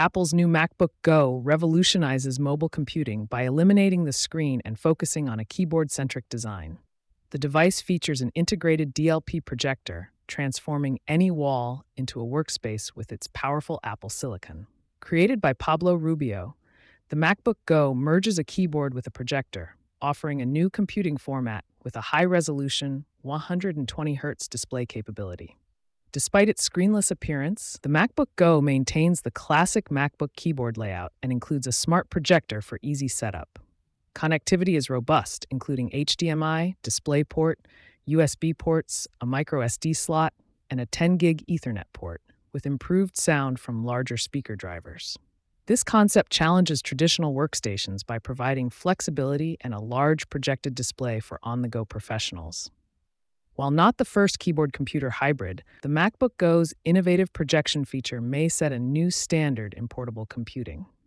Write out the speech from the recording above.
Apple's new MacBook Go revolutionizes mobile computing by eliminating the screen and focusing on a keyboard centric design. The device features an integrated DLP projector, transforming any wall into a workspace with its powerful Apple silicon. Created by Pablo Rubio, the MacBook Go merges a keyboard with a projector, offering a new computing format with a high resolution, 120Hz display capability. Despite its screenless appearance, the MacBook Go maintains the classic MacBook keyboard layout and includes a smart projector for easy setup. Connectivity is robust, including HDMI, DisplayPort, USB ports, a microSD slot, and a 10 gig Ethernet port, with improved sound from larger speaker drivers. This concept challenges traditional workstations by providing flexibility and a large projected display for on-the-go professionals. While not the first keyboard computer hybrid, the MacBook Go's innovative projection feature may set a new standard in portable computing.